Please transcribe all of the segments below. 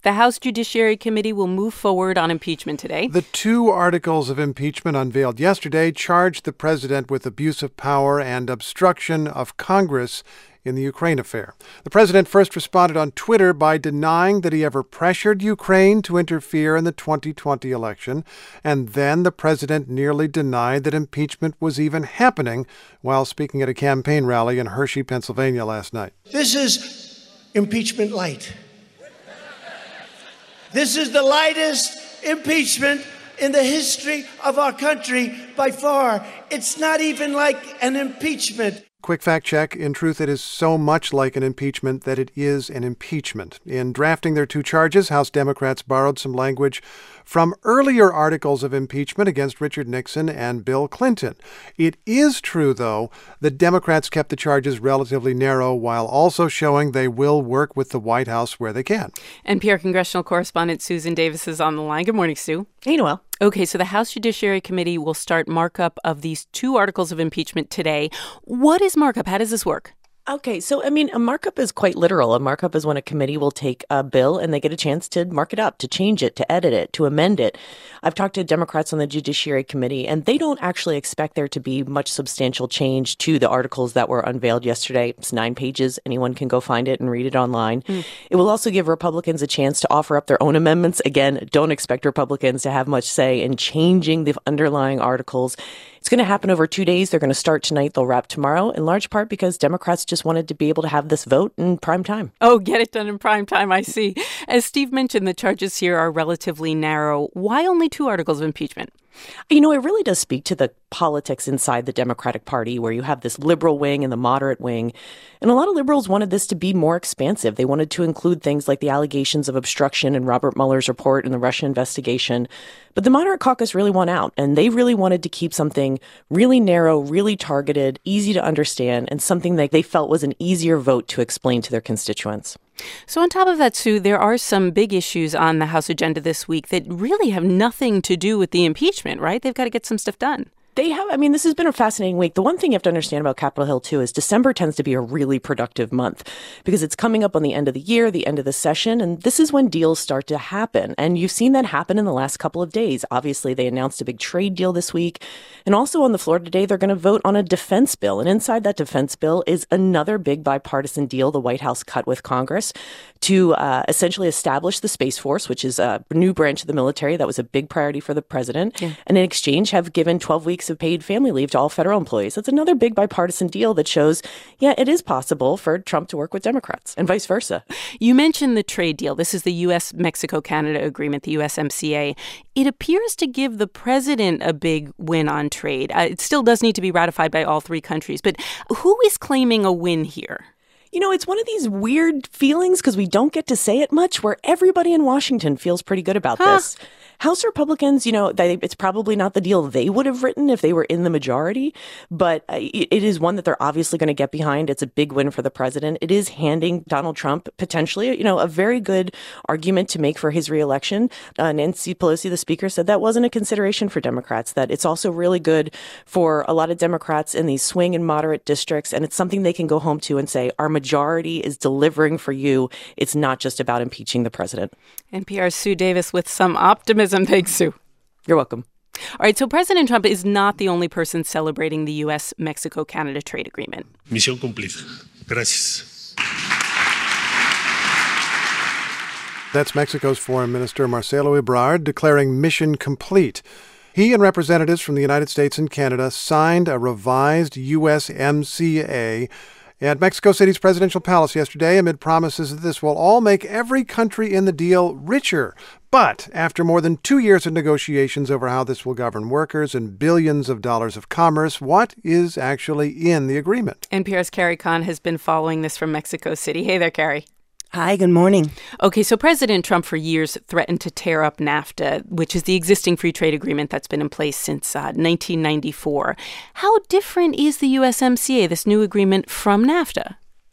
The House Judiciary Committee will move forward on impeachment today. The two articles of impeachment unveiled yesterday charged the president with abuse of power and obstruction of Congress in the Ukraine affair. The president first responded on Twitter by denying that he ever pressured Ukraine to interfere in the 2020 election, and then the president nearly denied that impeachment was even happening while speaking at a campaign rally in Hershey, Pennsylvania last night. This is impeachment light. This is the lightest impeachment in the history of our country by far. It's not even like an impeachment. Quick fact check. In truth, it is so much like an impeachment that it is an impeachment. In drafting their two charges, House Democrats borrowed some language from earlier articles of impeachment against Richard Nixon and Bill Clinton. It is true, though, that Democrats kept the charges relatively narrow while also showing they will work with the White House where they can. NPR congressional correspondent Susan Davis is on the line. Good morning, Sue. Hey, Noel. Okay, so the House Judiciary Committee will start markup of these two articles of impeachment today. What is markup? How does this work? Okay, so, a markup is quite literal. A markup is when a committee will take a bill and they get a chance to mark it up, to change it, to edit it, to amend it. I've talked to Democrats on the Judiciary Committee, and they don't actually expect there to be much substantial change to the articles that were unveiled yesterday. It's 9 pages. Anyone can go find it and read it online. It will also give Republicans a chance to offer up their own amendments. Again, don't expect Republicans to have much say in changing the underlying articles. It's going to happen over 2 days. They're going to start tonight. They'll wrap tomorrow, in large part because Democrats just wanted to be able to have this vote in prime time. Oh, get it done in prime time, I see. As Steve mentioned, the charges here are relatively narrow. Why only 2 articles of impeachment? It really does speak to the politics inside the Democratic Party, where you have this liberal wing and the moderate wing. And a lot of liberals wanted this to be more expansive. They wanted to include things like the allegations of obstruction in Robert Mueller's report and the Russia investigation. But the moderate caucus really won out, and they really wanted to keep something really narrow, really targeted, easy to understand, and something that they felt was an easier vote to explain to their constituents. So on top of that, Sue, there are some big issues on the House agenda this week that really have nothing to do with the impeachment, right? They've got to get some stuff done. They have. This has been a fascinating week. The one thing you have to understand about Capitol Hill, too, is December tends to be a really productive month because it's coming up on the end of the year, the end of the session, and this is when deals start to happen. And you've seen that happen in the last couple of days. Obviously, they announced a big trade deal this week. And also on the floor today, they're going to vote on a defense bill. And inside that defense bill is another big bipartisan deal the White House cut with Congress to essentially establish the Space Force, which is a new branch of the military. That was a big priority for the president. Yeah. And in exchange, have given 12 weeks of paid family leave to all federal employees. That's another big bipartisan deal that shows, it is possible for Trump to work with Democrats and vice versa. You mentioned the trade deal. This is the U.S.-Mexico-Canada agreement, the USMCA. It appears to give the president a big win on trade. It still does need to be ratified by all 3 countries. But who is claiming a win here? It's one of these weird feelings, because we don't get to say it much, where everybody in Washington feels pretty good about this. House Republicans, it's probably not the deal they would have written if they were in the majority, but it is one that they're obviously going to get behind. It's a big win for the president. It is handing Donald Trump potentially, a very good argument to make for his reelection. Nancy Pelosi, the speaker, said that wasn't a consideration for Democrats, that it's also really good for a lot of Democrats in these swing and moderate districts, and it's something they can go home to and say, our majority is delivering for you. It's not just about impeaching the president. NPR's Sue Davis with some optimism. Thanks, Sue. You're welcome. All right, so President Trump is not the only person celebrating the U.S.-Mexico-Canada trade agreement. Misión cumplida. Gracias. That's Mexico's Foreign Minister Marcelo Ebrard declaring mission complete. He and representatives from the United States and Canada signed a revised USMCA at Mexico City's presidential palace yesterday amid promises that this will all make every country in the deal richer. But after more than 2 years of negotiations over how this will govern workers and billions of dollars of commerce, what is actually in the agreement? NPR's Carrie Kahn has been following this from Mexico City. Hey there, Carrie. Hi, good morning. Okay, so President Trump for years threatened to tear up NAFTA, which is the existing free trade agreement that's been in place since 1994. How different is the USMCA, this new agreement, from NAFTA?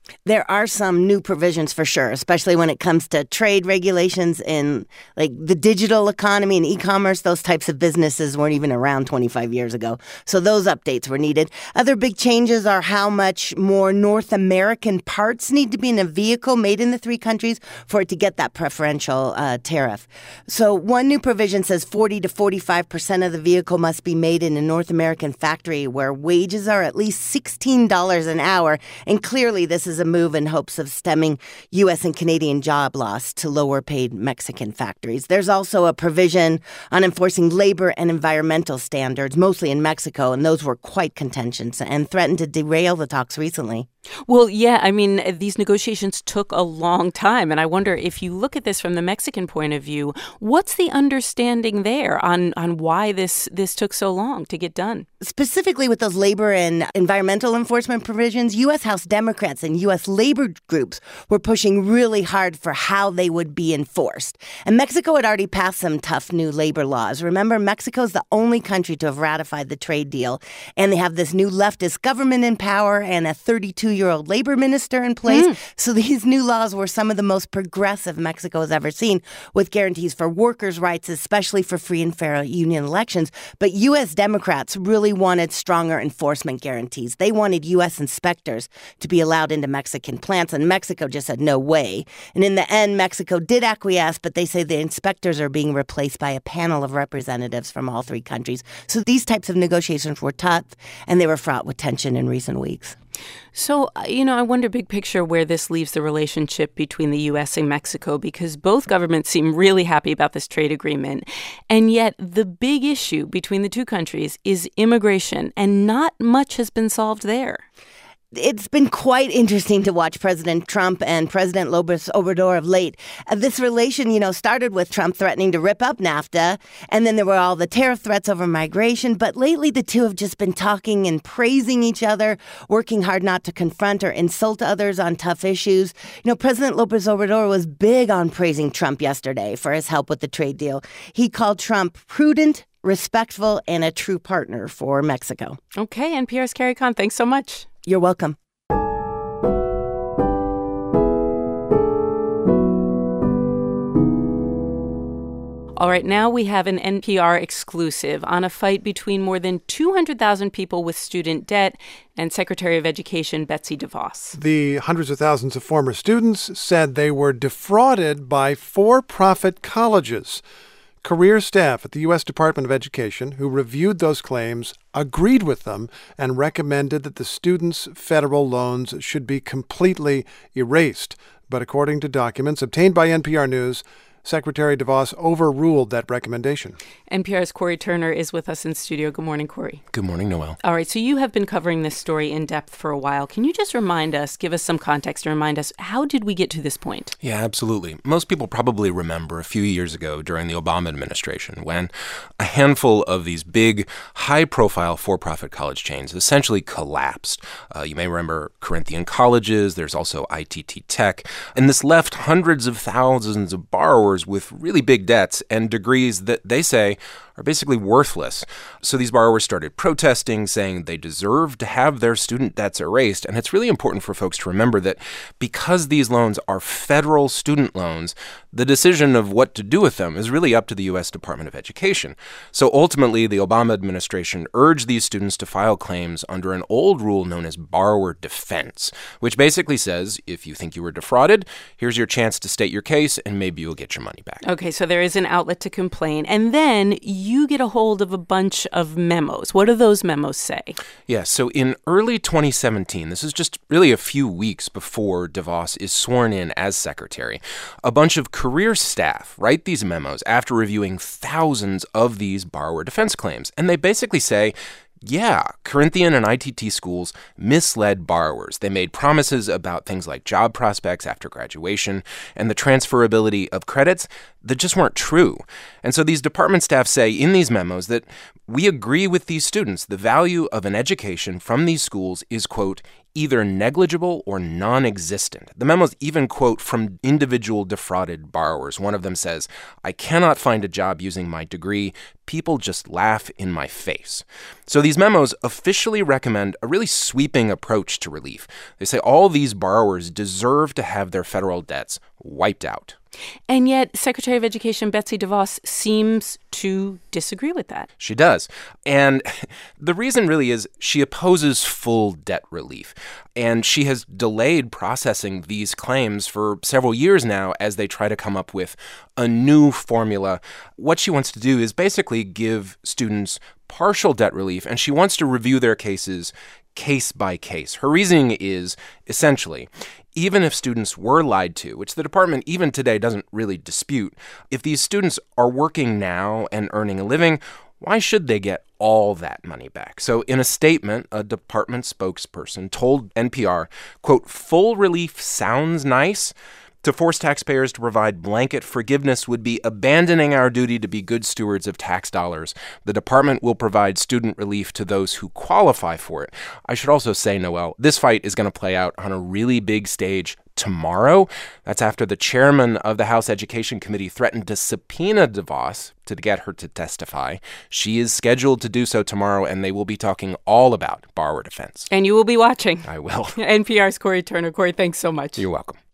There are some new provisions for sure, especially when it comes to trade regulations in like the digital economy and e-commerce. Those types of businesses weren't even around 25 years ago. So those updates were needed. Other big changes are how much more North American parts need to be in a vehicle made in the three countries for it to get that preferential tariff. So one new provision says 40 to 45% of the vehicle must be made in a North American factory where wages are at least $16 an hour. And clearly this is a move in hopes of stemming U.S. and Canadian job loss to lower-paid Mexican factories. There's also a provision on enforcing labor and environmental standards, mostly in Mexico, and those were quite contentious and threatened to derail the talks recently. Well, yeah, I mean, these negotiations took a long time, and I wonder if you look at this from the Mexican point of view, what's the understanding there on why this took so long to get done? Specifically with those labor and environmental enforcement provisions, U.S. House Democrats and U.S. labor groups were pushing really hard for how they would be enforced. And Mexico had already passed some tough new labor laws. Remember, Mexico's the only country to have ratified the trade deal, and they have this new leftist government in power and a 32-year-old labor minister in place. So these new laws were some of the most progressive Mexico has ever seen, with guarantees for workers' rights, especially for free and fair union elections. But U.S. Democrats really wanted stronger enforcement guarantees. They wanted U.S. inspectors to be allowed into Mexican plants, and Mexico just said no way. And in the end, Mexico did acquiesce, but they say the inspectors are being replaced by a panel of representatives from all three countries. So these types of negotiations were tough, and they were fraught with tension in recent weeks. So, I wonder big picture where this leaves the relationship between the U.S. and Mexico, because both governments seem really happy about this trade agreement. And yet the big issue between the two countries is immigration, and not much has been solved there. It's been quite interesting to watch President Trump and President López Obrador of late. This relation, started with Trump threatening to rip up NAFTA, and then there were all the tariff threats over migration. But lately, the two have just been talking and praising each other, working hard not to confront or insult others on tough issues. President López Obrador was big on praising Trump yesterday for his help with the trade deal. He called Trump prudent, respectful, and a true partner for Mexico. Okay, NPR's Carrie Kahn, thanks so much. You're welcome. All right, now we have an NPR exclusive on a fight between more than 200,000 people with student debt and Secretary of Education Betsy DeVos. The hundreds of thousands of former students said they were defrauded by for-profit colleges. Career staff at the U.S. Department of Education, who reviewed those claims, agreed with them and recommended that the students' federal loans should be completely erased. But according to documents obtained by NPR News, Secretary DeVos overruled that recommendation. NPR's Cory Turner is with us in studio. Good morning, Cory. Good morning, Noel. All right, so you have been covering this story in depth for a while. Can you just remind us, give us some context and remind us, how did we get to this point? Yeah, absolutely. Most people probably remember a few years ago during the Obama administration when a handful of these big, high-profile for-profit college chains essentially collapsed. You may remember Corinthian colleges. There's also ITT Tech. And this left hundreds of thousands of borrowers with really big debts and degrees that they say are basically worthless. So these borrowers started protesting, saying they deserve to have their student debts erased. And it's really important for folks to remember that because these loans are federal student loans, the decision of what to do with them is really up to the U.S. Department of Education. So ultimately, the Obama administration urged these students to file claims under an old rule known as borrower defense, which basically says if you think you were defrauded, here's your chance to state your case and maybe you'll get your money back. Okay, so there is an outlet to complain. And then you get a hold of a bunch of memos. What do those memos say? Yeah, so in early 2017, this is just really a few weeks before DeVos is sworn in as secretary, a bunch of career staff write these memos after reviewing thousands of these borrower defense claims. And they basically say, yeah, Corinthian and ITT schools misled borrowers. They made promises about things like job prospects after graduation and the transferability of credits that just weren't true. And so these department staff say in these memos that we agree with these students. The value of an education from these schools is, quote, either negligible or non-existent. The memos even quote from individual defrauded borrowers. One of them says, "I cannot find a job using my degree. People just laugh in my face." So these memos officially recommend a really sweeping approach to relief. They say all these borrowers deserve to have their federal debts wiped out. And yet, Secretary of Education Betsy DeVos seems to disagree with that. She does. And the reason really is she opposes full debt relief. And she has delayed processing these claims for several years now as they try to come up with a new formula. What she wants to do is basically give students partial debt relief, and she wants to review their cases case by case. Her reasoning is essentially, even if students were lied to, which the department even today doesn't really dispute, if these students are working now and earning a living, why should they get all that money back? So in a statement, a department spokesperson told NPR, quote, "Full relief sounds nice. To force taxpayers to provide blanket forgiveness would be abandoning our duty to be good stewards of tax dollars. The department will provide student relief to those who qualify for it." I should also say, Noel, this fight is going to play out on a really big stage tomorrow. That's after the chairman of the House Education Committee threatened to subpoena DeVos to get her to testify. She is scheduled to do so tomorrow, and they will be talking all about borrower defense. And you will be watching. I will. NPR's Cory Turner. Cory, thanks so much. You're welcome.